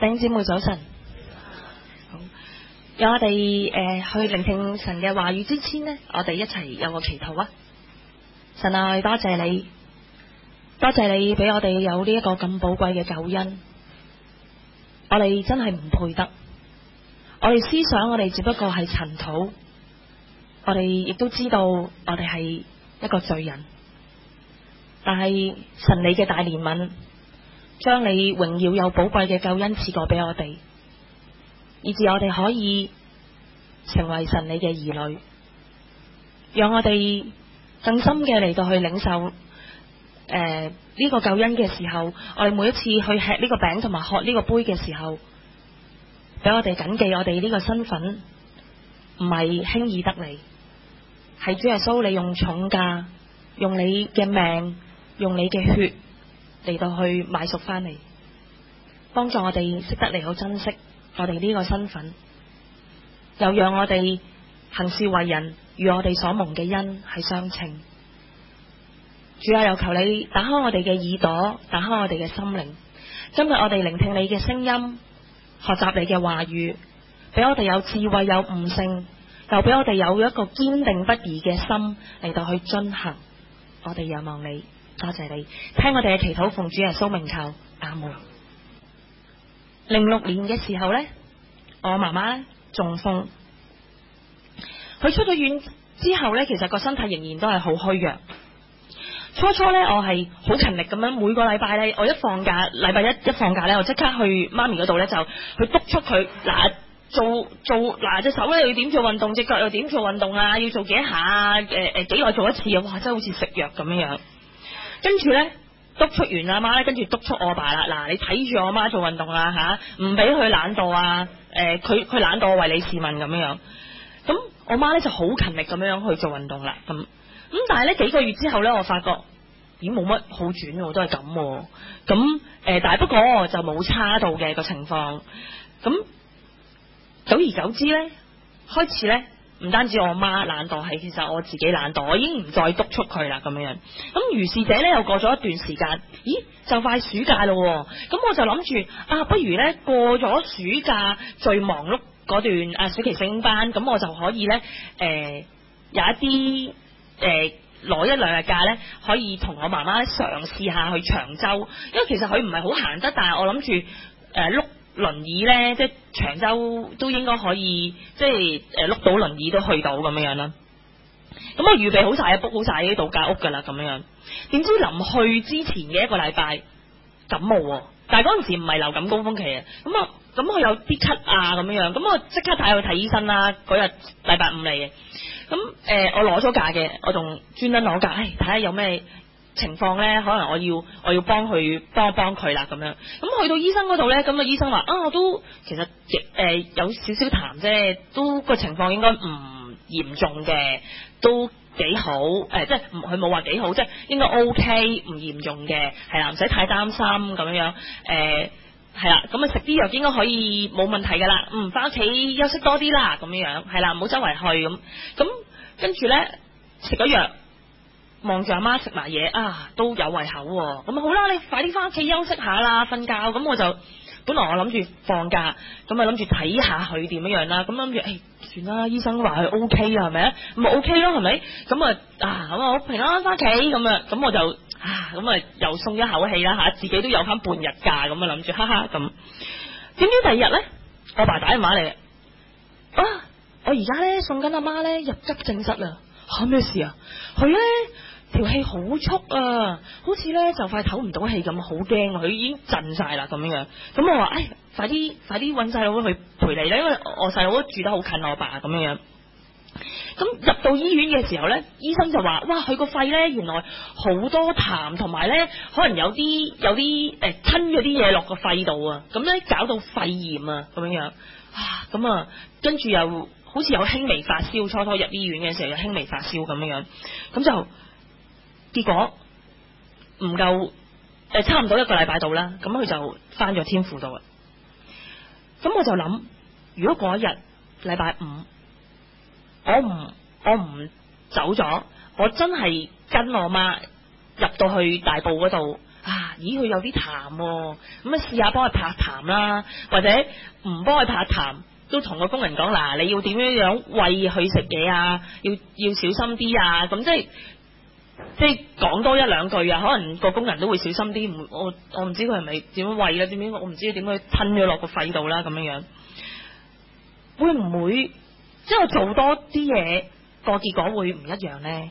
弟兄姊妹早晨，好，有我哋去聆聽神嘅話語之前呢，我哋一齊有個祈禱啊！神啊，多謝你，多謝你俾我哋有呢一個咁寶貴嘅救恩，我哋真係唔配得，我哋思想我哋只不過係塵土，我哋亦都知道我哋係一個罪人，但係神你嘅大憐憫，將你榮耀又寶貴嘅救恩賜過俾我哋，以致我哋可以成為神你嘅兒女，讓我哋更深嘅嚟到去領受呢個救恩嘅時候，我哋每一次去吃呢個餅同埋喝呢個杯嘅時候，俾我哋謹記我哋呢個身份唔係輕易得嚟，係主耶穌你用重價，用你嘅命，用你嘅血嚟到去買贖翻嚟，幫助我哋識得嚟好珍惜我哋呢個身份，又讓我哋行事為人與我哋所蒙嘅恩係相稱。主啊，又求你打開我哋嘅耳朵，打開我哋嘅心靈，今日我哋聆聽你嘅聲音，學習你嘅話語，俾我哋有智慧有悟性，又俾我哋有一個堅定不移嘅心嚟到去遵行。我哋仰望你，多謝你聽我哋嘅祈禱，奉主耶穌名求，阿門。06年嘅時候呢，我媽媽中風，佢出咗院之後呢，其實個身體仍然都係好虛弱。初初呢，我係好勤力咁樣，每個禮拜呢，我一放假，禮拜一放假呢，我即刻去媽咪嗰度呢，就去督促佢嗱。做隻手咧要點做運動，隻腳又點做運動啊？要做幾下？幾耐做一次啊？哇！真係好似食藥咁樣。跟住咧督促完阿媽咧，跟住督促我爸啦。嗱，你睇住我媽做運動啊吓，唔俾佢懶惰啊。佢懶惰，我為你試問咁樣。咁我媽咧就好勤力咁樣去做運動啦。咁但係咧幾個月之後咧，我發覺咦冇乜好轉喎，都係咁。咁但係不過就冇差到嘅個情況。咁久而久之咧，開始咧唔單止我媽懶惰，係其實我自己懶惰，我已經唔再督促佢啦咁樣。咁如是者咧又過咗一段時間，咦就快暑假咯，咁我就諗住不如咧過咗暑假最忙碌嗰段暑期聖經班，咁我就可以咧有一啲攞一兩日假咧，可以同我媽媽咧嘗試下去長洲，因為其實佢唔係好行得，但係我諗住碌輪椅咧，即係長洲都應該可以，即係碌到輪椅都去到咁樣啦。咁我預備好晒，book 好晒啲度假屋噶啦，咁樣。點知臨去之前嘅一個禮拜感冒，但係嗰陣時唔係流感高峰期啊。咁我有啲咳啊咁樣，咁我即刻帶佢去睇醫生啦。嗰日禮拜五嚟嘅，咁我攞咗假嘅，我仲專登攞假，睇下有咩情況咧，可能我要幫佢啦咁樣。咁去到醫生嗰度咧，咁醫生話我都其實有少少痰啫，都個情況應該唔嚴重嘅，都幾好。即係佢冇話幾好，即係應該 OK， 唔嚴重嘅，係啦，唔使太擔心咁樣。係啦，咁食啲藥應該可以冇問題噶啦。翻屋企休息多啲啦，咁樣係啦，唔好周圍去咁。咁跟住咧食咗藥。望住阿媽食埋嘢都有胃口喎。咁好啦，你快啲翻屋企休息下啦，瞓覺。咁我就本來我諗住放假，咁諗住睇下佢點樣啦。咁諗住算啦，醫生話佢 OK 啊，係咪啊？咁 OK 咯，係咪？咁咁我平安翻屋企咁我就咁又鬆一口氣啦吓，自己都有翻半日假咁諗住哈哈咁。點知第二日咧，我爸打電話嚟，我而家咧送緊阿媽咧入急症室啦。咩事啊？佢咧條氣好速啊，好似咧就快唞唔到氣咁，好驚，佢已經震晒啦咁樣。咁我話快啲搵細佬去陪你啦，因為我細佬都住得好近我爸咁樣。咁入到醫院嘅時候咧，醫生就話：哇，佢個肺咧原來好多痰，同埋咧可能有啲吞咗啲嘢落個肺度啊，咁咧搞到肺炎啊咁樣。咁跟住又好似有輕微發燒，初入醫院嘅時候有輕微發燒咁樣，咁就結果唔夠差唔多一個禮拜到啦，咁佢就返咗天父度啦。咁我就諗，如果嗰日禮拜五我唔走咗，我真係跟我媽入到去大埔嗰度咦佢有啲痰，咁試下幫佢拍痰啦，或者唔幫佢拍痰，都同個工人講嗱，你要點樣餵佢食嘢啊，要小心啲啊，咁即係講多一兩句啊，可能個工人都會小心啲，我唔知佢係咪點樣餵啦，點樣我唔知點樣吞咗落個肺度啦，咁樣會唔會即係我做多啲嘢個結果會唔一樣呢？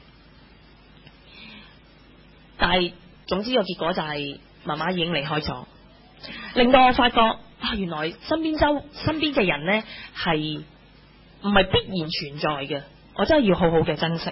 但係總之個結果就係媽媽已經離開咗，令到我發覺原來身邊嘅人呢係唔係必然存在嘅，我真係要好好嘅珍惜。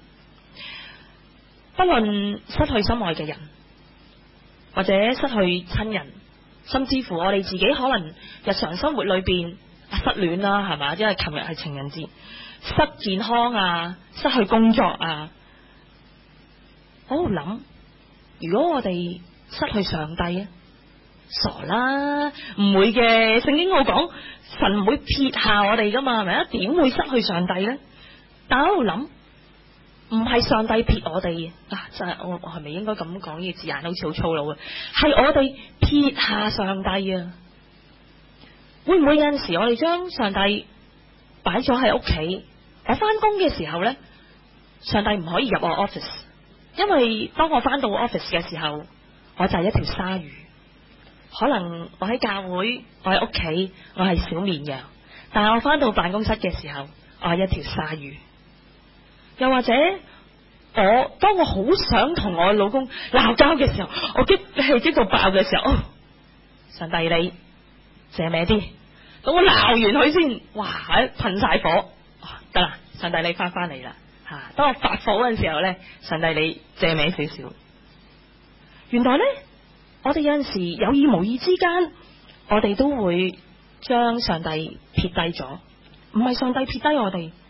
不論失去心愛嘅人，或者失去親人，甚至乎我哋自己可能日常生活裏邊失戀啦，係嘛？因為琴日係情人節，失健康啊，失去工作啊，我喺度諗，如果我哋失去上帝啊，傻啦，唔會嘅。聖經我講神唔會撇下我哋噶嘛，係咪啊？點會失去上帝呢？但我喺度諗，唔係上帝撇我哋真係我係咪應該咁講呢個字眼？好似好粗魯啊！係我哋撇下上帝啊！會唔會有陣時我哋將上帝擺咗喺屋企？我翻工嘅時候呢，上帝唔可以入我 office， 因為當我翻到 office 嘅時候，我就係一條鯊魚。可能我喺教會，我喺屋企，我係小綿羊，但係我翻到辦公室嘅時候，我係一條鯊魚。又或者當我好想同我老公鬧交嘅時候，我激到爆嘅時候，上帝你借歪啲，等我鬧完佢先，哇噴晒火，得啦，上帝你翻嚟啦吓，當我發火嗰陣時候呢，上帝你借歪少少。原來呢，我哋有陣時有意無意之間，我哋都會將上帝撇低咗，唔係上帝撇低我哋。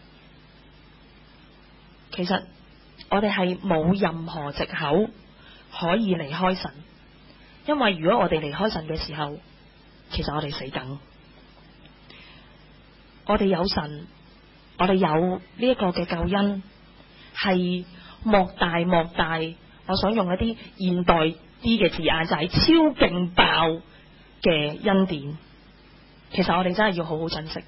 其實我哋係冇任何藉口可以離開神，因為如果我哋離開神嘅時候，其實我哋死緊。我哋有神，我哋有呢一個嘅救恩，係莫大莫大。我想用一啲現代啲嘅字眼，就係超勁爆嘅恩典。其實我哋真係要好好珍惜。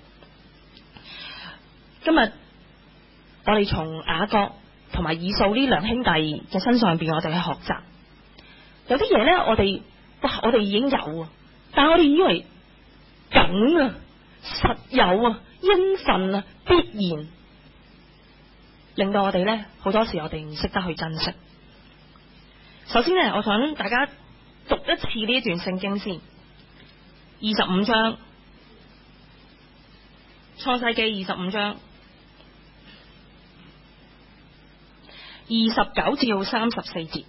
今日我哋從雅各同埋以掃呢兩兄弟嘅身上邊，我哋去學習。有啲嘢呢，我哋已經有，但係我哋以為梗啊、實有啊、應份啊、必然，令到我哋呢好多時我哋唔識得去珍惜。首先呢，我想大家讀一次呢一段聖經先，25章，創世記25章。29至34節，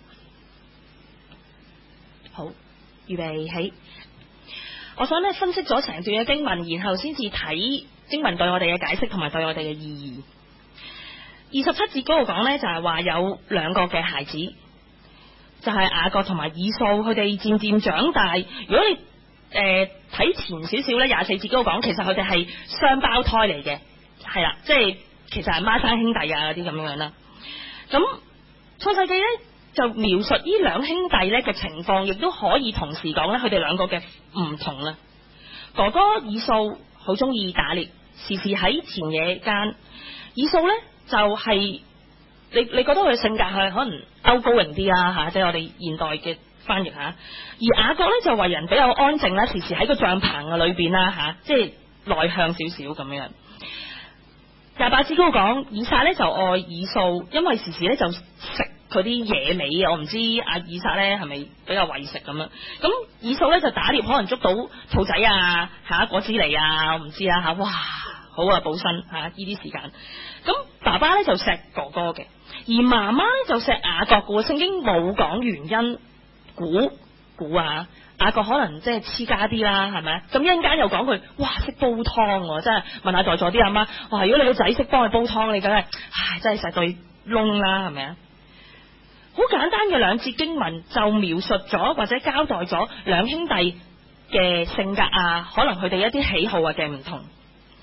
好，預備起。我想咧分析咗成段嘅經文，然後先至睇經文對我哋嘅解釋同埋對我哋嘅意義。27節嗰度講呢，就係話有兩個嘅孩子，就係雅各同埋以掃，佢哋漸漸長大。如果你睇前少少呢，24節嗰度講，其實佢哋係雙胞胎嚟嘅，係啦，即係其實係孖生兄弟啊嗰啲咁樣啦。咁創世記咧就描述呢兩兄弟咧嘅情況，亦都可以同時講咧佢哋兩個嘅唔同啦。哥哥以掃好中意打獵，時時喺田野間。以掃咧就係、你覺得佢嘅性格係可能outgoing啲啊吓，即係我哋現代嘅翻譯吓。而雅各咧就為人比較安靜啦，時時喺個帳篷嘅裏邊啦吓，即係內向少少咁樣。28節嗰度講，以撒咧就愛以掃，因為時時咧就食佢啲野味啊。我唔知阿以撒咧係咪比較為食咁樣。咁以掃咧就打獵，可能捉到兔仔啊、果子狸啊，我唔知啊吓。哇，好啊，補身吓呢啲時間。咁爸爸咧就錫哥哥嘅，而媽媽咧就錫雅各嘅。聖經冇講原因，估啊。雅各可能即係黐家啲啦，係咪？咁一陣間又講佢，哇，識煲湯，真係問下在座啲阿媽，哇，如果你個仔識幫佢煲湯，你梗係，真係實對窿啦，係咪啊？好簡單嘅兩節經文就描述咗或者交代咗兩兄弟嘅性格啊，可能佢哋一啲喜好啊嘅唔同。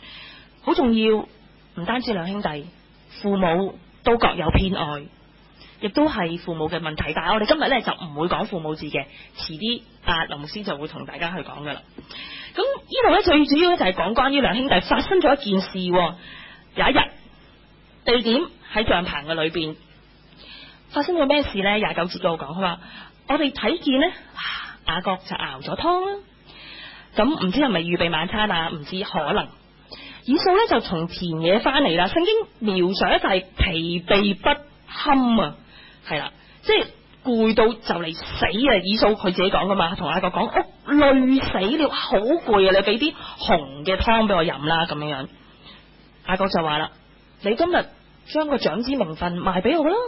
好重要，唔單止兩兄弟，父母都各有偏愛。 亦都係父母嘅問題。但係我哋今日咧就唔會講父母字嘅，遲啲林牧師就會同大家去講噶啦。咁呢度咧最主要咧就係講關於兩兄弟發生咗一件事。有一日，地點喺帳棚嘅裏邊發生咗咩事咧？29節嗰度講，佢話我哋睇見咧，雅各就熬咗湯啦。咁唔知係咪預備晚餐啊？唔知，可能。以掃咧就從田野翻嚟啦。聖經描述咧就係疲憊不堪啊，係啦，即係攰到就嚟死啊！以掃佢自己講噶嘛，同雅各講，我累死了，好攰啊！你俾啲紅嘅湯俾我飲啦，咁樣樣。雅各就話啦，你今日將個長子名分賣俾我啦。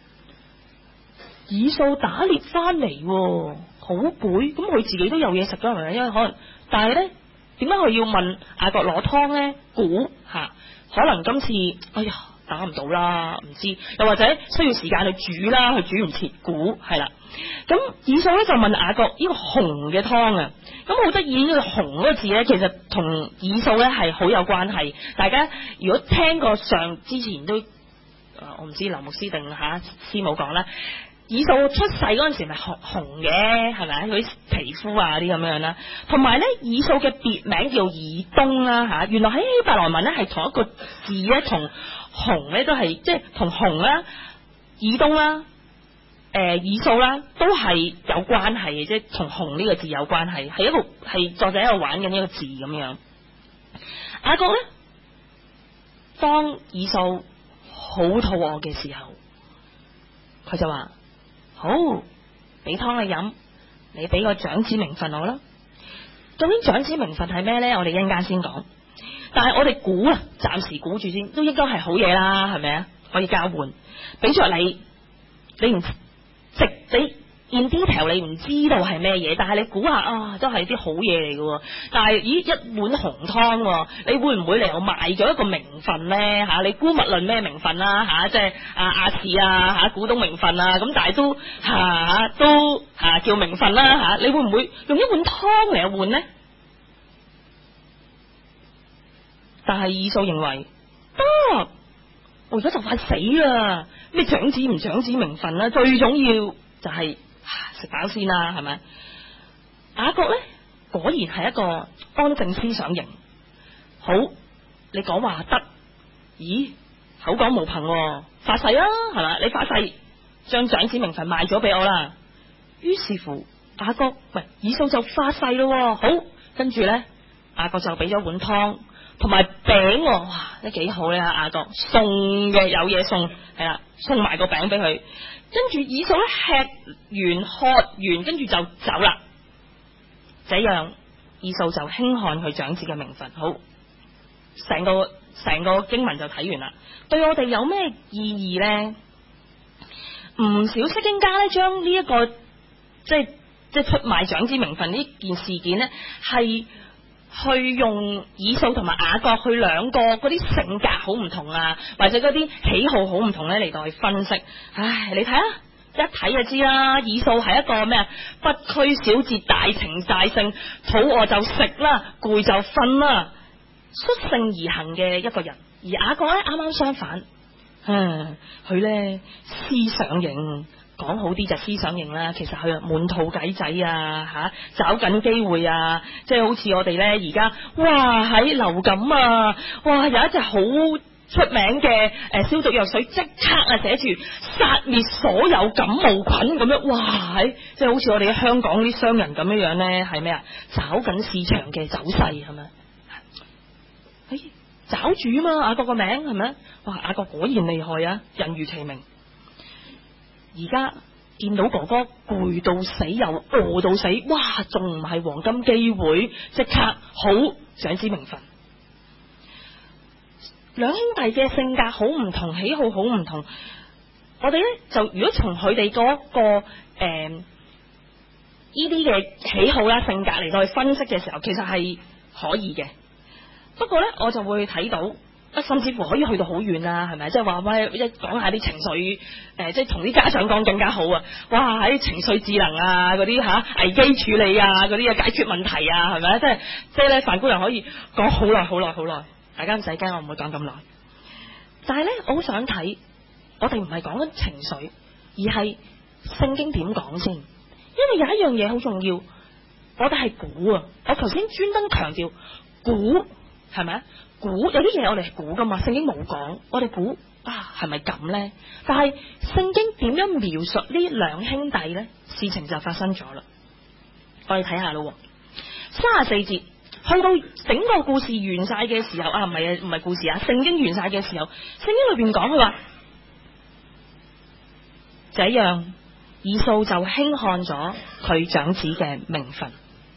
以掃打獵翻嚟，好攰，咁佢自己都有嘢食噶，係咪？因為可能，但係咧，點解佢要問雅各攞湯咧？估吓，可能今次，哎呀，打唔到啦，唔知，又或者需要時間去煮啦，佢煮唔切，估係啦。咁以掃咧就問雅各呢個紅嘅湯啊，咁好得意呢個紅嗰個字咧，其實同以掃咧係好有關係。大家如果聽過之前都，我唔知劉牧師定師母講啦。以掃出世嗰陣時咪紅嘅，係咪？佢啲皮膚啊啲咁樣啦，同埋咧以掃嘅別名叫以東啦吓，原來喺希伯來文咧係同一個字咧，同紅咧都係即係同紅啦、以東啦、以掃啦都係有關係嘅，即係同紅呢個字有關係，係作者喺度玩緊一個字咁樣。雅各咧，當以掃好肚餓嘅時候，佢就話。好，俾湯你飲，你俾個長子名分我啦。究竟長子名分係咩咧？我哋一陣間先講。但係我哋估啊，暫時估住先，都應該係好嘢啦，係咪啊？可以交換，俾咗你唔你 in detail 你唔知道係咩嘢，但係你估下啊，都係啲好嘢嚟嘅。但係咦，一碗紅湯，你會唔會嚟我賣咗一個名分咧？吓，你估勿論咩名分啦，吓，即係亞視吓股東名分啊，咁但係都叫名分啦吓，你會唔會用一碗湯嚟換咧？但係以掃認為得，我而家就快死啦，咩長子唔長子名分啦，最重要就係食飽先啦，係咪？雅各咧果然係一個安靜思想型。好，你講話得，咦，口講無憑，發誓啦，係咪？你發誓將長子名分賣咗俾我啦。於是乎，雅各以掃就發誓咯。好，跟住咧，雅各就俾咗碗湯同埋餅，哇，都幾好咧！雅各送嘅有嘢送，係啦，送埋個餅俾佢。跟住以掃咧吃完喝完，跟住就走啦。這樣以掃就輕看佢長子嘅名分。好，成個經文就睇完啦。對我哋有咩意義咧？唔少釋經家咧將呢一個即係出賣長子名分呢件事件咧，係去用以掃同埋雅各佢兩個嗰啲性格好唔同啊，或者嗰啲喜好好唔同咧嚟到去分析。唉，你睇下，一睇就知啦。以掃係一個咩啊？不拘小節、大情大性，肚餓就食啦，攰就瞓啦，率性而行嘅一個人。而雅各咧啱啱相反，佢咧思想型。講好啲就思想型啦，其實佢滿肚計仔啊，找緊機會啊，即係好似我哋咧而家，哇喺流感啊，哇有一隻好出名嘅消毒藥水，即刻寫住殺滅所有感冒菌咁樣，哇即係好似我哋香港啲商人咁樣樣咧，係咩啊？找緊市場嘅走勢係咪？找住啊嘛，雅各個名係咪？哇，雅各果然厲害啊，人如其名。而家見到哥哥攰到死又餓到死，哇！仲唔係黃金機會？即刻好長子名分。兩兄弟嘅性格好唔同，喜好好唔同。我哋咧就如果從佢哋嗰個呢啲嘅喜好啦、性格嚟到去分析嘅時候，其實係可以嘅。不過咧，我就會睇到。甚至乎可以去到好遠啦，係咪？即係話喂，一講下啲情緒，即係同啲家長講更加好啊！哇，喺情緒智能啊，嗰啲危機處理啊，嗰啲解決問題啊，係咪？即係咧，范姑娘可以講好耐好耐好耐，大家唔使驚，我唔會講咁耐。但係咧，我好想睇，我哋唔係講緊情緒， 而係聖經點講先。因為有一樣嘢好重要，我哋係估啊！我頭先專登強調估，係咪啊？估有啲嘢我哋係估噶嘛，聖經冇講，我哋估啊，係咪咁呢？但係聖經點樣描述呢兩兄弟呢？事情就發生咗啦。我哋睇下咯，34節去到整個故事完晒嘅時候啊，唔係故事啊，聖經完晒嘅時候，聖經裏邊講佢話，這樣以掃就輕看咗佢長子嘅名分。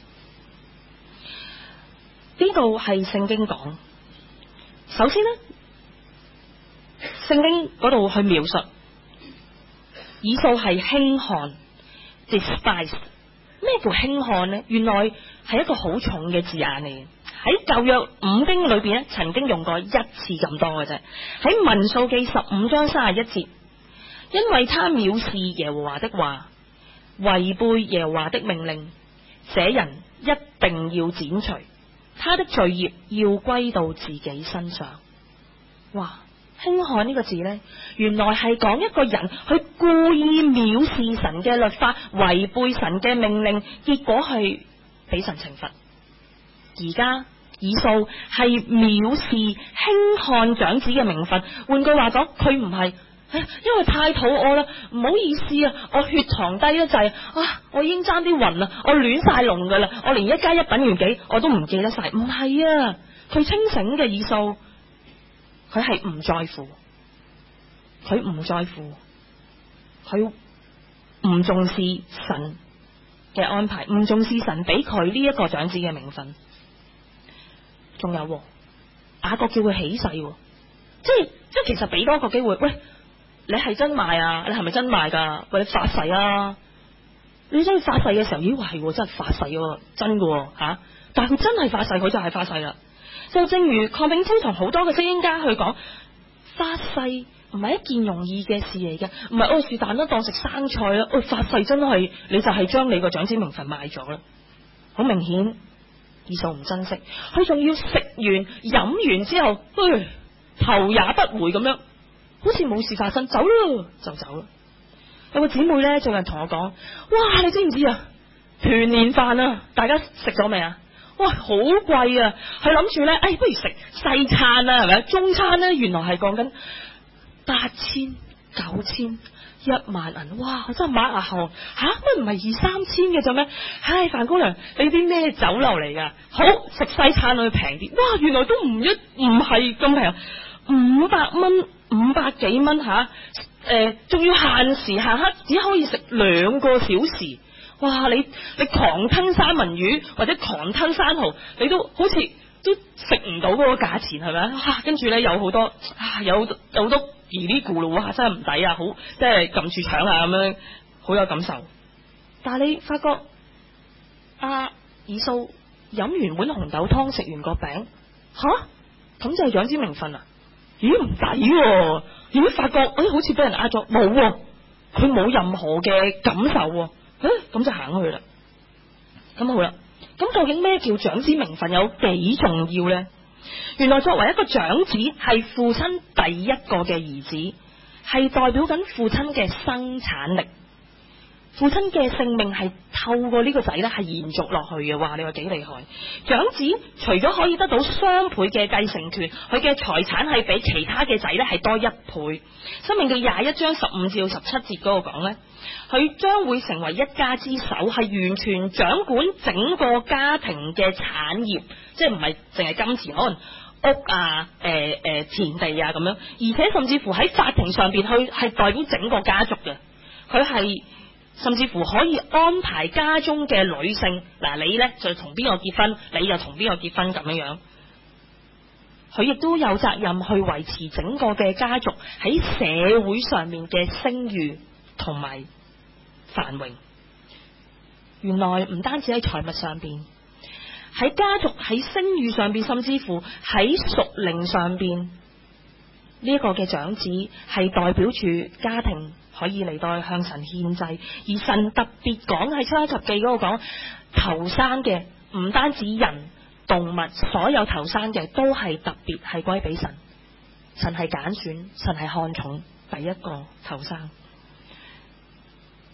呢度係聖經講。首先呢，聖經嗰度去描述以掃係輕看 despise。咩叫輕看呢？原來係一個好重嘅字眼嚟嘅。喺舊約五經裏邊咧，曾經用過一次咁多嘅啫。喺民數記15章31節，因為他藐視耶和華的話，違背耶和華的命令，這人一定要剪除，他的罪孽要歸到自己身上。哇！輕看呢個字呢，原來係講一個人去故意藐視神嘅律法，違背神嘅命令，結果係俾神懲罰。而家以掃係藐視輕看長子嘅名分，換句話講，佢唔係因為太肚餓啦，唔好意思啊，我血糖低得滯啊，我已經爭啲暈啦，我亂晒龍噶啦，我連1加1等於幾我都唔記得晒。唔係啊，佢清醒嘅以掃。佢係唔在乎，佢唔在乎，佢唔重視神嘅安排，唔重視神俾佢呢一個長子嘅名分。仲有雅各叫佢起誓，即係其實俾多一個機會。喂，你係真賣啊？你係咪真賣噶？喂，你發誓啊！你所以發誓嘅時候，咦，係真係發誓，真嘅吓。但係佢真係發誓，佢就係發誓啦。就正如鄺炳夫同好多嘅聖經家去講，發誓唔係一件容易嘅事嚟嘅，唔係是但都當食生菜啦。發誓真係你就係將你個長子名分賣咗啦。好明顯，以掃唔珍惜，佢仲要食完飲完之後，頭也不回咁樣，好似冇事發生，走啦就走啦。有個姊妹呢，最近同我講，哇，你知唔知啊？團年飯啊，大家食咗未啊？哇，好貴啊！係諗住咧，不如食西餐啦，係咪？中餐咧，原來係講緊8000、9000、1萬銀，哇！我真係擘下汗吓，乜唔係2、3千嘅啫咩？唉，范姑娘，你啲咩酒樓嚟噶？好，食西餐可以平啲，哇！原來都唔係咁平，500蚊，500幾蚊吓，仲要限時限刻，只可以食2個小時。哇！你狂吞三文魚或者狂吞生蠔，你都好似都食唔到嗰個價錢，係咪？哇！跟住咧有好多有好多嘰哩咕嚕，哇！真係唔抵啊，好即係撳住腸啊咁樣，好有感受。但係你發覺以掃飲完碗紅豆湯，食完個餅，咁就係長子名分啊？咦，唔抵？如果發覺好似俾人呃咗，冇，佢冇任何嘅感受。咁就行去啦。咁好啦，咁究竟咩叫長子名分有幾重要呢？原來作為一個長子，係父親第一個嘅兒子，係代表緊父親嘅生產力。父親嘅性命係透過呢個仔咧係延續落去嘅。話你話幾厲害？長子除咗可以得到雙倍嘅繼承權，佢嘅財產係比其他嘅仔咧係多1倍。申命記21章15至17節嗰個講咧，佢將會成為一家之首，係完全掌管整個家庭嘅產業，即係唔係淨係金錢，可能屋啊、田地啊咁樣，而且甚至乎喺法庭上邊，佢係代表整個家族嘅，佢係。甚至乎可以安排家中嘅女性，你呢就同邊個結婚，你就同邊個結婚咁樣樣。佢亦都有責任去維持整個嘅家族喺社會上面嘅聲譽同埋繁榮。原來唔單止喺財物上邊，喺家族喺聲譽上邊，甚至乎喺屬靈上邊，呢個嘅長子係代表住家庭。可以嚟到向神獻祭，而神特別講喺出埃及記嗰度講，頭生嘅唔單止人動物，所有頭生嘅都係特別係歸俾神。神係揀選，神係看重第一個頭生。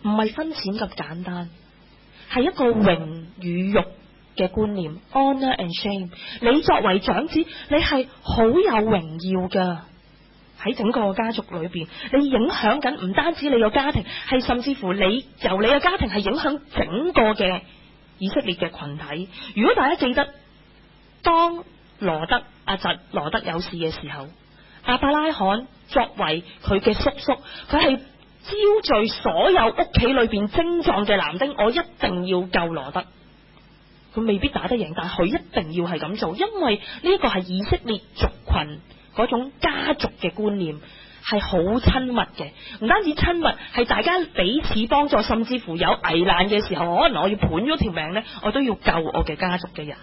唔係分錢咁簡單，係一個榮與辱嘅觀念 ，honor and shame。你作為長子，你係好有榮耀噶，喺整個家族裏邊，你影響緊唔單止你個家庭，係甚至乎你由你嘅家庭係影響整個嘅以色列嘅群體。如果大家記得，當羅德有事嘅時候，亞伯拉罕作為佢嘅叔叔，佢係招聚所有屋企裏邊精壯嘅男丁，我一定要救羅德。佢未必打得贏，但係佢一定要係咁做，因為呢一個係以色列族群嗰種家族嘅觀念，係好親密嘅。唔單止親密，係大家彼此幫助，甚至乎有危難嘅時候，可能我要盤咗條命呢，我都要救我嘅家族嘅人。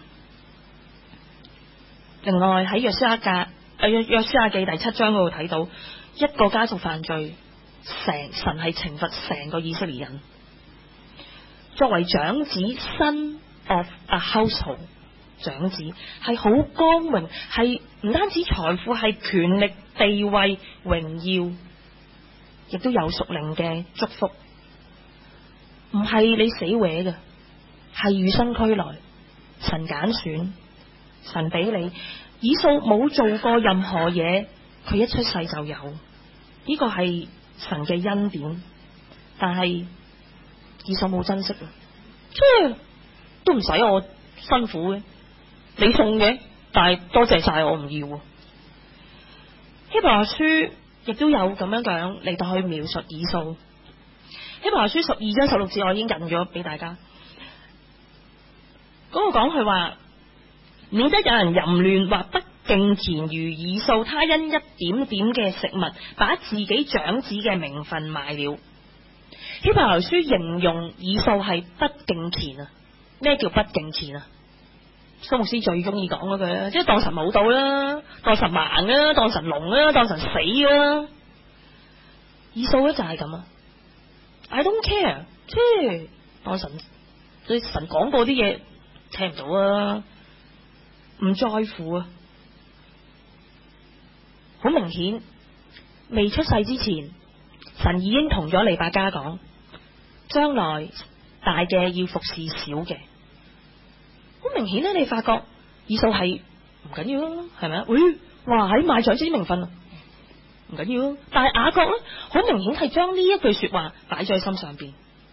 另外喺約書亞記第7章嗰度睇到，一個家族犯罪，神係懲罰成個以色列人。作為長子，son of a household， 長子係好光榮，係唔單止財富，係權力、地位、榮耀，亦都有屬靈嘅祝福。唔係你死搲嘅，係與生俱來，神揀選，神俾你。以掃冇做過任何嘢，佢一出世就有，呢個係神嘅恩典。但係以掃冇珍惜，即係都唔使我辛苦嘅，你送嘅，但係多謝晒我唔要。希伯來書亦都有咁樣講嚟到去描述以掃。希伯來書12章16節我已經引咗俾大家，嗰個講佢話，免得有人淫亂或不敬虔如以掃，他因一點點嘅食物，把自己長子嘅名分賣了。希伯來書形容以掃係不敬虔啊！咩叫不敬虔啊？蘇牧師最中意講嗰句啦，即係當神冇到啦，當神盲啦，當神聾啦，當神死啦。以掃咧就係咁啊 ！I don't care， 即係當神對神講過啲嘢聽唔到啊，唔在乎啊。好明顯，未出世之前，神已經同咗利百加講，將來大嘅要服侍小嘅。好明顯咧，你發覺以掃係唔緊要咯，係咪啊？哇喺賣長子名分啊，唔緊要。但係雅各咧，好明顯係將呢一句說話擺在心上邊。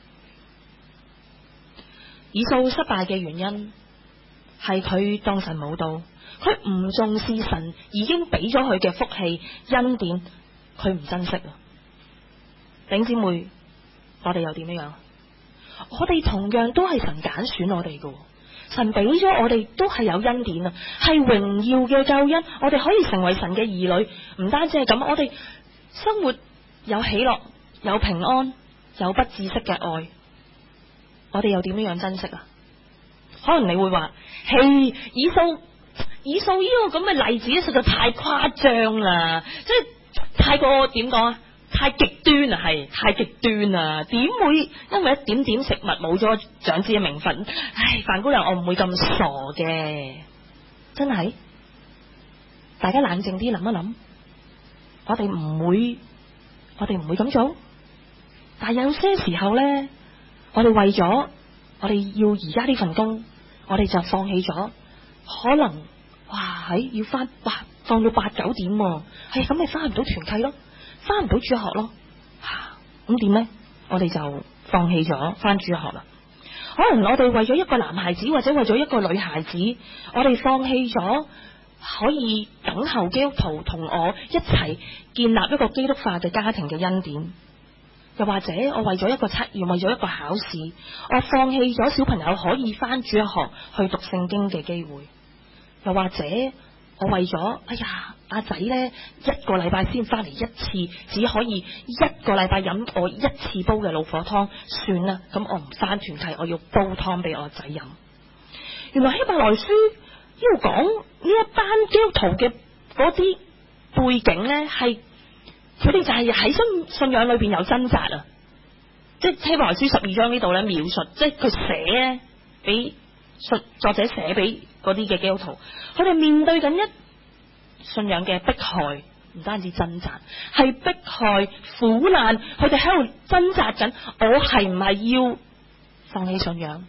以掃失敗嘅原因係佢當神冇到。佢唔重視神已經俾咗佢嘅福氣恩典，佢唔珍惜啊！弟兄姊妹，我哋又點樣？我哋同樣都係神揀選我哋嘅，神俾咗我哋都係有恩典啊，係榮耀嘅救恩，我哋可以成為神嘅兒女。唔單止係咁，我哋生活有喜樂、有平安、有不自識嘅愛，我哋又點樣珍惜啊？可能你會話，嘿，以掃呢個咁嘅例子實在太誇張啦，即係太過點講啊？太極端啊，係太極端啊！點會因為一點點食物冇咗長子嘅名分？唉，范姑娘，我唔會咁傻嘅，真係。大家冷靜啲諗一諗，我哋唔會咁做。但係有些時候咧，我哋為咗我哋要而家呢份工，我哋就放棄咗，可能。哇！要放到8、9點，係咁，你翻唔到團契咯，翻唔到主學咯，咁點呢？我哋就放棄咗翻主學啦。可能我哋為咗一個男孩子或者為咗一個女孩子，我哋放棄咗可以等候基督徒同我一齊建立一個基督化嘅家庭嘅恩典。又或者我為咗一個測驗，為咗一個考試，我放棄咗小朋友可以翻主學去讀聖經嘅機會。又或者我為咗阿仔呢一個禮拜先翻嚟一次，只可以一個禮拜飲我一次煲嘅老火湯，算啦，咁我唔翻團契，我要煲湯俾我仔飲。原來希伯來書要講呢一班基督徒嘅嗰啲背景呢，係佢哋就係喺信仰裏邊有掙扎啊！即係希伯來書12章呢度呢描述，即係佢寫咧俾作者寫俾嗰啲嘅基督徒，佢哋面對緊一信仰嘅迫害， 唔單止掙扎，係迫害、苦難，佢哋喺度掙扎緊，我係唔係要放棄信仰？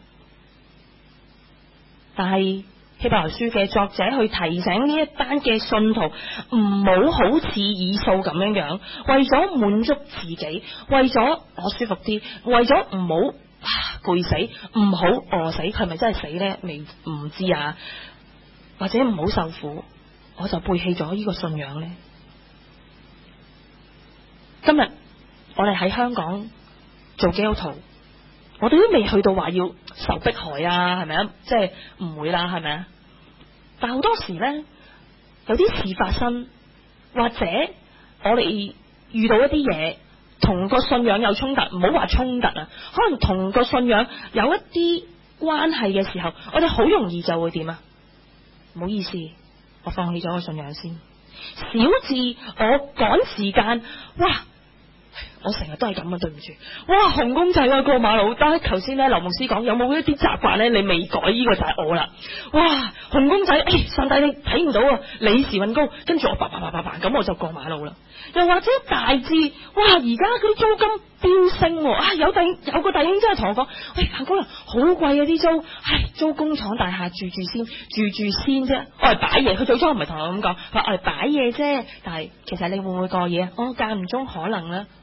但係希伯來書嘅作者去提醒呢一班嘅信徒，唔好好似以掃咁樣，為咗滿足自己，為咗我舒服啲，為咗唔好攰死，唔好餓死，佢咪真係死呢？未唔知啊，或者唔好受苦，我就背棄咗呢個信仰呢。今日我哋喺香港做基督徒，我哋都未去到話要受迫害啊，係咪啊？即係唔會啦，係咪啊？但好多時呢，有啲事發生，或者我哋遇到一啲嘢，同個信仰有衝突，唔好話衝突啊，可能同個信仰有一啲關係嘅時候，我哋好容易就會點啊？唔好意思，我放棄咗個信仰先。小至我趕時間，哇！我成日都係咁啊，對唔住。哇，紅公仔啊，過馬路，但係頭先咧，劉牧師講有冇一啲習慣咧，你未改，呢個就係我啦。哇，紅公仔，上帝你睇唔到啊，你時運高，跟住我叭咁我就過馬路啦。又或者大致，哇，而家嗰啲租金飆升，有個弟兄真係同我講，喂，彭高人好貴啊啲租，租工廠大廈住先啫，我係擺嘢。佢最初唔係同我咁講，佢話我係擺嘢啫，但係其實你會唔會過夜啊？我間唔中可能咧。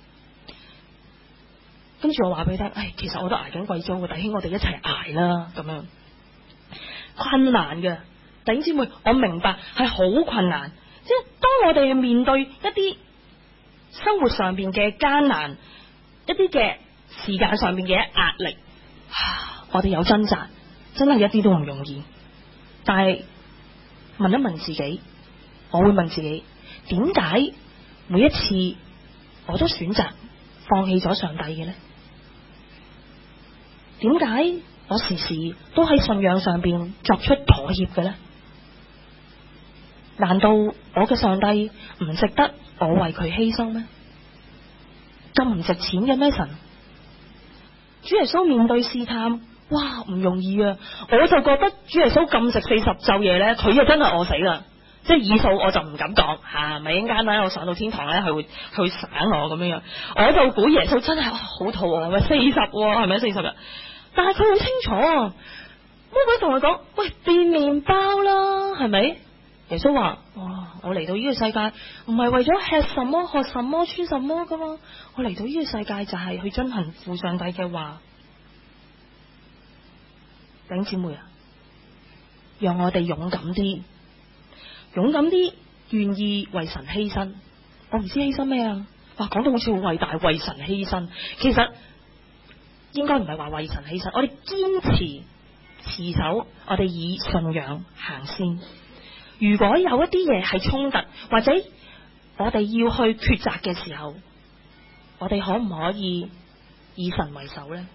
跟住我話俾你聽，其實我都捱緊貴租嘅，弟兄，我哋一齊捱啦，咁樣困難嘅弟兄姊妹，我明白係好困難，即係當我哋面對一啲生活上邊嘅艱難，一啲嘅時間上邊嘅壓力，我哋有掙扎，真係一啲都唔容易。但係問一問自己，我會問自己，點解每一次我都選擇放棄咗上帝嘅呢？點解我時時都喺信仰上邊作出妥協嘅呢？難道我嘅上帝唔值得我為佢犧牲咩？咁唔值錢嘅咩神？主耶穌面對試探，哇，唔容易啊！我就覺得主耶穌禁食40晝夜呢，佢就真係餓死啦。即係以掃我就唔敢講吓，咪一陣間咧我上到天堂咧，佢會省我咁樣樣。我就估耶穌真係好肚餓，咪40，係咪40日？但係佢好清楚，魔鬼同佢講：喂，變麵包啦，係咪？耶穌話：哇，我嚟到呢個世界唔係為咗吃什麼、喝什麼、穿什麼噶嘛，我嚟到呢個世界就係去遵行父上帝嘅話。弟兄姊妹啊，讓我哋勇敢啲。勇敢啲，願意為神犧牲。我唔知犧牲咩啊？哇，講到好似好偉大，為神犧牲。其實應該唔係話為神犧牲，我哋堅持守，我哋以信仰行先。如果有一啲嘢係衝突，或者我哋要去抉擇嘅時候，我哋可唔可以以神為首呢？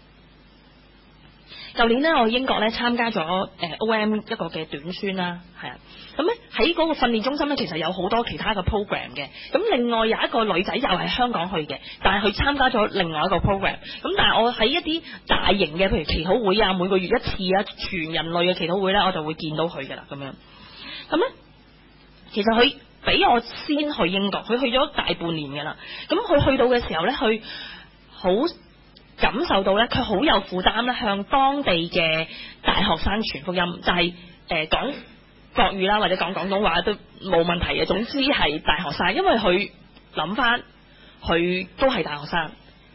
舊年呢，我去英國咧參加咗OM 一個嘅短宣啦，係啊，咁咧喺嗰個訓練中心咧，其實有好多其他嘅 program 嘅。咁另外有一個女仔又係香港去嘅，但係佢參加咗另外一個 program。咁但係我喺一啲大型嘅，譬如祈禱會啊，每個月一次啊，全人類嘅祈禱會咧，我就會見到佢噶啦，咁樣。咁咧，其實佢比我先去英國，佢去咗大半年噶啦。咁佢去到嘅時候咧，佢好感受到咧，佢好有負擔咧，向當地嘅大學生傳福音，就係講國語啦，或者講廣東話都冇問題嘅。總之係大學生，因為佢諗翻，佢都係大學生。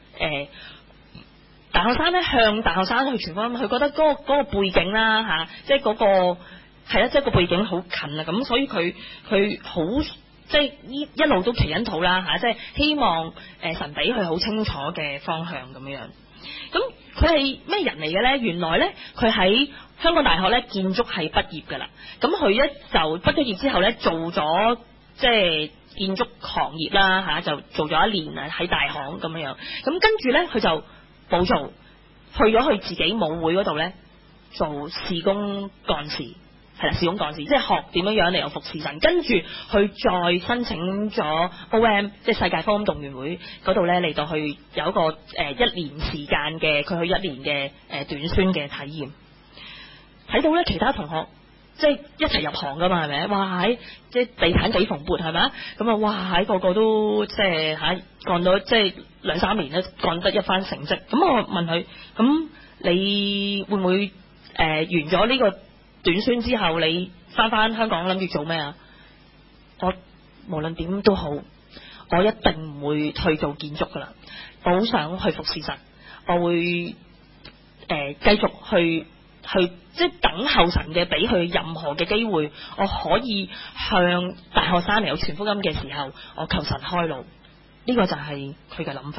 大學生咧向大學生去傳福音，佢覺得嗰個背景啦嚇，即係嗰個係啦，即係個背景好近啊，咁所以佢好。即係一路都祈緊禱啦嚇，即係希望神俾佢好清楚嘅方向咁樣。咁佢係咩人嚟嘅咧？原來咧佢喺香港大學咧建築系畢業㗎啦。咁佢一就畢咗業之後咧做咗即係建築行業啦嚇，就做咗1年啊喺大行咁樣。咁跟住咧佢就冇做，去咗佢自己母會嗰度咧做事工幹事。係啦，事工幹事，即係學點樣嚟到服侍神，跟住去再申請咗 OM， 即係世界福音動員會嗰度咧嚟到去有一個1年時間嘅，佢去1年嘅短宣嘅體驗。睇到咧其他同學即係一齊入行噶嘛，係咪？哇喺即係地產幾蓬勃係咪？咁啊哇喺個個都即係幹咗即係2-3年咧，幹得一番成績。咁我問佢，咁你會唔會完咗呢個短宣之後，你翻香港諗住做咩啊？我無論點都好，我一定唔會去做建築噶啦，我好想去服事實，我會繼續去即係等候神嘅俾佢任何嘅機會，我可以向大學生嚟有傳福音嘅時候，我求神開路。呢個就係佢嘅諗法。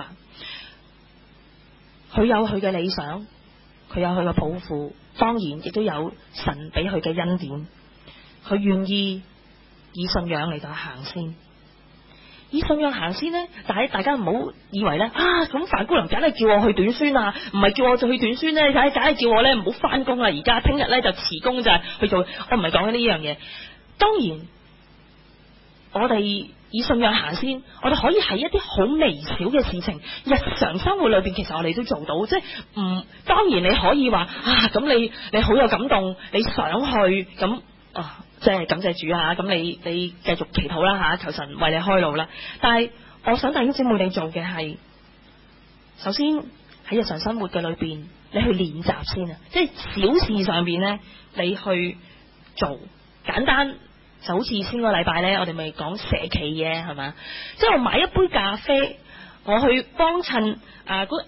佢有佢嘅理想，佢有佢嘅抱負，當然亦都有神俾佢嘅恩典。佢願意以信仰嚟到行先，以信仰行先呢，但係大家唔好以為呢，咁范姑娘梗係叫我去短宣啊，唔係叫我就去短宣呢，梗係叫我呢唔好翻工啦，而家聽日呢就辭工就係去做。我唔係講緊呢樣嘢。當然我哋以信仰行先，我哋可以喺一啲好微小嘅事情，日常生活裏邊，其實我哋都做到。即係當然你可以話咁你好有感動，你想去咁即係感謝主啊！咁你繼續祈禱啦求神為你開路啦。但係我想弟兄姊妹你做嘅係，首先喺日常生活嘅裏邊，你去練習先啊！即係小事上邊呢，你去做簡單，就好似先個禮拜呢，我哋咪講社企嘅係嘛？即係我買一杯咖啡，我去幫襯嗰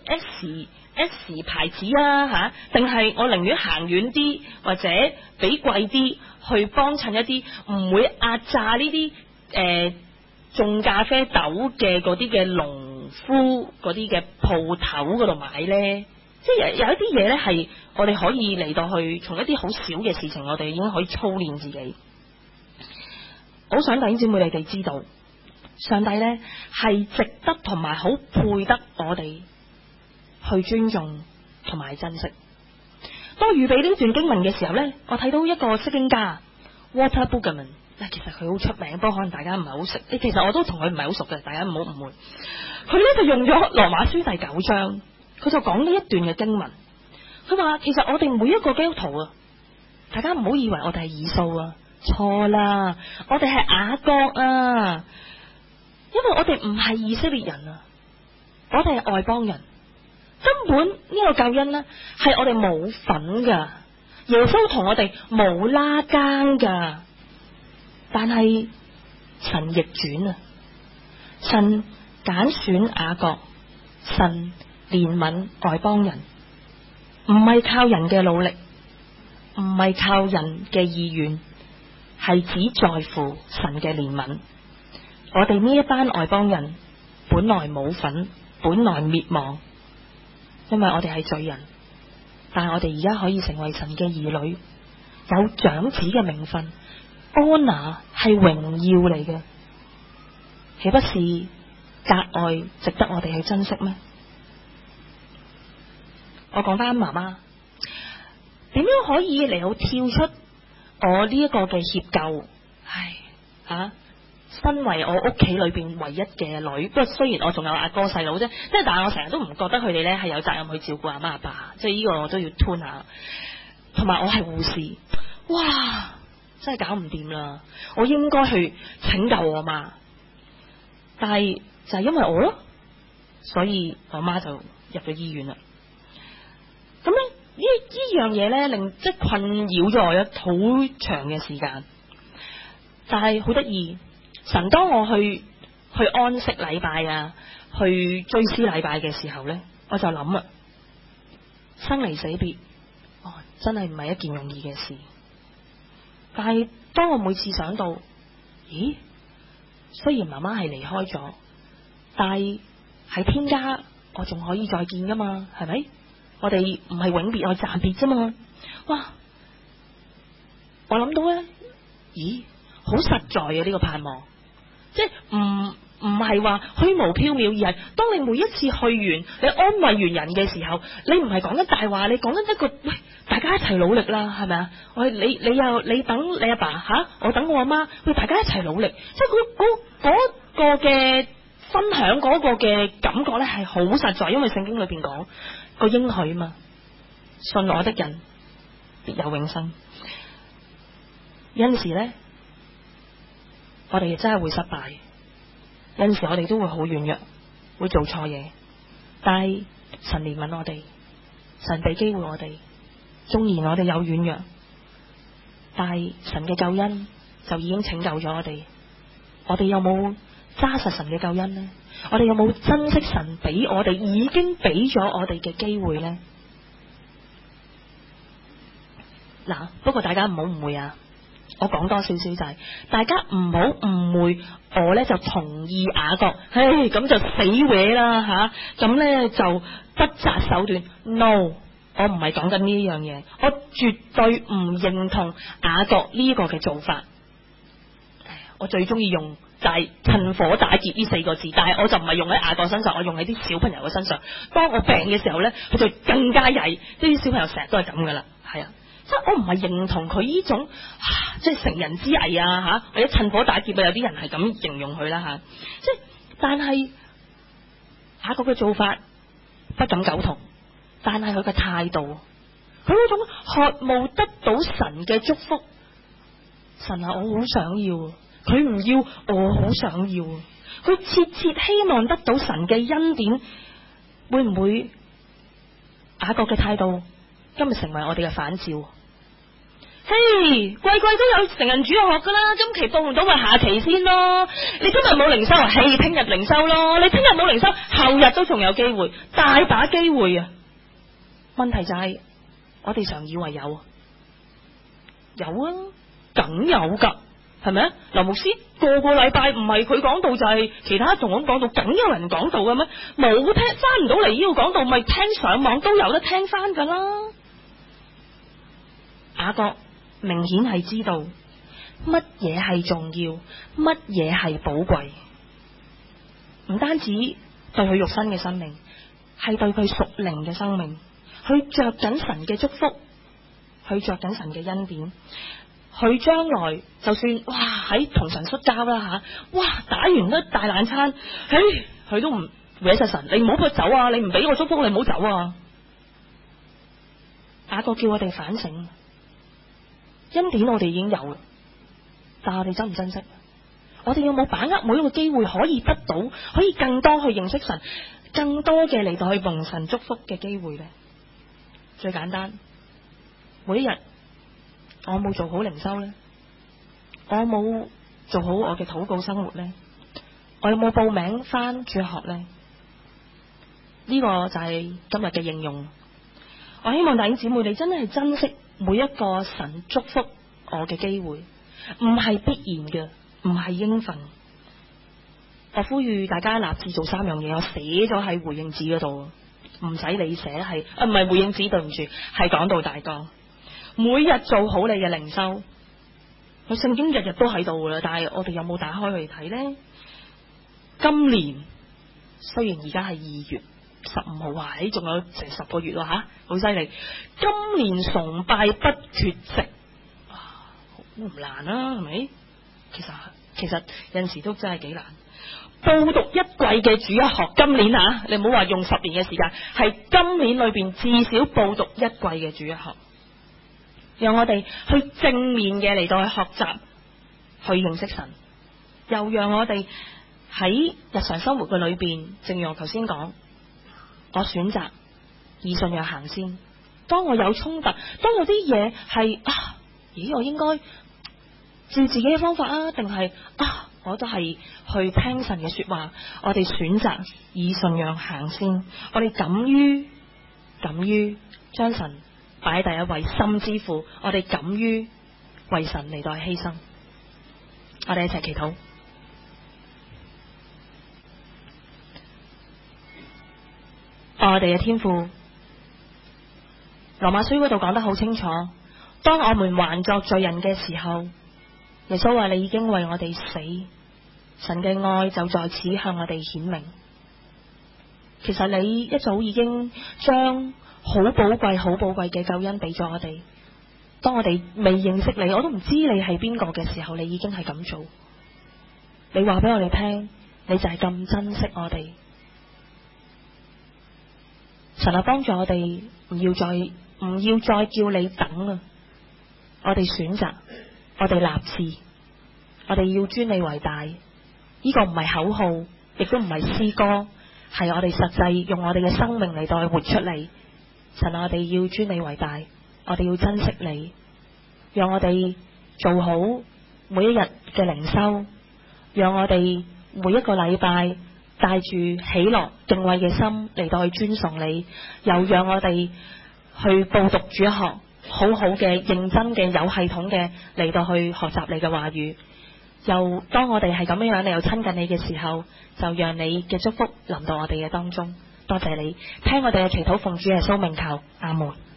S 牌子啊定係我寧願行遠啲或者俾貴啲去幫襯一啲唔會壓榨呢啲種咖啡豆嘅嗰啲嘅農夫嗰啲嘅鋪頭嗰度買呢？即係有一啲嘢呢，係我哋可以嚟到去從一啲好小嘅事情，我哋已經可以操練自己。好想弟兄姊妹你哋知道，上帝呢係值得同埋好配得我哋去尊重同埋珍惜。當預備呢段經文嘅時候呢，我睇到一個釋經家 Walter Brueggemann， 其實佢好出名，不過可能大家唔係好識。其實我都同佢唔係好熟嘅，大家唔好誤會。佢呢就用咗羅馬書第9章，佢就講呢一段嘅經文。佢話其實我哋每一個基督徒啊，大家唔好以為我哋係以掃啊，錯啦，我哋係雅各啊，因為我哋唔係以色列人啊，我哋係外邦人。根本呢個救恩呢，係我哋冇份噶，耶穌同我哋冇拉更噶。但係神逆轉啊，神揀選雅各，神憐憫外邦人，唔係靠人嘅努力，唔係靠人嘅意願，係只在乎神嘅憐憫。我哋呢一班外邦人本來冇份，本來滅亡。因為我哋係罪人，但係我哋而家可以成為神嘅兒女，有長子嘅名分，安娜係榮耀嚟嘅，豈不是格外值得我哋去珍惜咩？我講翻媽媽，點樣可以嚟到跳出我呢一個嘅歉疚？身為我屋企裏邊唯一嘅女，不過雖然我仲有阿哥細佬啫，即係但係我成日都唔覺得佢哋呢係有責任去照顧阿媽阿爸，即係呢個我都要吞下。同埋我係護士，哇，真係搞唔掂啦！我應該去拯救我媽，但係就係因為我咯，所以我媽就入咗醫院啦。咁咧呢樣嘢呢，令即係困擾咗我一好長嘅時間，但係好得意。神當我去安息禮拜啊，去追思禮拜嘅時候呢，我就諗啊，生離死別，真係唔係一件容易嘅事。但係當我每次想到，咦，雖然媽媽係離開咗，但係喺天家我仲可以再見噶嘛，係咪？我哋唔係永別，我暫別啫嘛。哇！我諗到呢，咦，好實在啊呢個盼望。即係唔係話虛無縹緲，而係當你每一次去完，你安慰完人嘅時候，你唔係講緊大話，你講緊一個喂，大家一齊努力啦，係咪啊？你等你阿爸我等我阿媽，喂，大家一齊努力，即係嗰個嘅分享嗰個嘅感覺咧係好實在，因為聖經裏邊講個應許嘛，信我的人必有永生。 有陣時咧，我哋真係會失敗，有陣時我哋都會好軟弱，會做錯嘢，但係神憐憫我哋，神俾機會我哋，縱然我哋有軟弱，但係神嘅救恩就已經拯救咗我哋。我哋有冇揸實神嘅救恩呢？我哋有冇珍惜神俾我哋已經俾咗我哋嘅機會呢？嗱，不過大家唔好誤會啊！我講多少少就係，大家唔好誤會，我呢就同意雅各，咁就死搲啦吓，咁呢就不擇手段。No， 我唔係講緊呢樣嘢，我絕對唔認同雅各呢個嘅做法。我最中意用就係趁火打劫呢4個字，但係我就唔係用喺雅各身上，我用喺啲小朋友嘅身上。當我病嘅時候呢，佢就更加曳，啲小朋友成日都係咁噶啦，係啊。即係我唔係認同佢呢種即係成人之危啊吓，或者趁火打劫啊，有啲人係咁形容佢啦吓。即係但係雅各嘅做法不敢苟同，但係佢嘅態度，佢嗰種渴慕得到神嘅祝福，神啊，我好想要，佢唔要，我好想要，佢切切希望得到神嘅恩典，會唔會雅各嘅態度今日成為我哋嘅反照？季季都有成人主日學噶啦，今期報唔到咪下期先咯。你今日冇靈修啊，聽日靈修咯。你聽日冇靈修，後日都仲有機會，大把機會啊。問題就係我哋常以為有啊，梗有噶，係咪啊？劉牧師個禮拜唔係佢講道就係其他同工講道，梗有人講道嘅咩？冇聽翻唔到嚟呢度講道，咪聽上網都有得聽翻噶啦。雅各明顯係知道乜嘢係重要，乜嘢係寶貴，唔單止對佢肉身嘅生命，係對佢屬靈嘅生命，去着緊神嘅祝福，去着緊神嘅恩典，佢將來就算喺同神摔跤啦吓，打完一大爛餐，佢都唔搲實神，你唔好佢走啊，你唔俾我祝福，你唔好走啊。雅各叫我哋反省。恩典我哋已經有啦，但係我哋珍唔珍惜？我哋有冇把握每一個機會可以得到，可以更多去認識神，更多嘅嚟到去蒙神祝福嘅機會呢？最簡單，每一日我冇做好靈修呢？我冇做好我嘅禱告生活呢？我有冇報名返主學呢？呢個就係今日嘅應用。我希望弟兄姊妹你真係珍惜每一個神祝福我嘅機會，唔係必然嘅，唔係應份。我呼籲大家立志做3樣嘢，我寫咗喺回應紙嗰度，唔使你寫，係唔係回應紙，對唔住，係講道大綱。每日做好你嘅靈修，佢聖經日日都喺度噶啦，但係我哋有冇打開去睇呢？今年雖然而家係2月15號，仲有成10個月吓，好犀利。今年崇拜不缺席，唔難啦，係咪？其實有陣時都真係幾難。報讀1季嘅主日學，今年你唔好話用10年嘅時間，係今年裏邊至少報讀1季嘅主日學，讓我哋去正面嘅嚟到去學習，去認識神，又讓我哋喺日常生活嘅裏邊，正如我頭先講，我選擇以信仰行先。當我有衝突，當有啲嘢係我應該照自己嘅方法定係我都係去聽神嘅說話。我哋選擇以信仰行先，我哋敢於將神擺喺第一位，甚至乎我哋敢於為神嚟到犧牲。我哋一齊祈禱。我哋嘅天父，羅馬書嗰度講得好清楚，當我們還作罪人嘅時候，耶穌話你已經為我哋死，神嘅愛就在此向我哋顯明。其實你一早已經將好寶貴嘅救恩俾咗我哋，當我哋未認識你，我都唔知你係邊個嘅時候，你已經係咁做。你話俾我哋聽，你就係咁珍惜我哋。神啊，幫助我哋唔要再叫你等啊！我哋選擇我哋立志，我哋要尊你為大。呢個唔係口號，亦都唔係詩歌，係我哋實際用我哋嘅生命嚟到去活出嚟。神，我哋要尊你為大，我哋要珍惜你，讓我哋做好每一日嘅靈修，讓我哋每一個禮拜帶住喜樂敬畏嘅心嚟到去尊崇你，又讓我哋去報讀主學，好好嘅認真嘅有系統嘅嚟到去學習你嘅話語。又當我哋係咁樣你又親近你嘅時候，就讓你嘅祝福臨到我哋嘅當中。多謝你聽我哋嘅祈禱，奉主耶穌名求，阿門。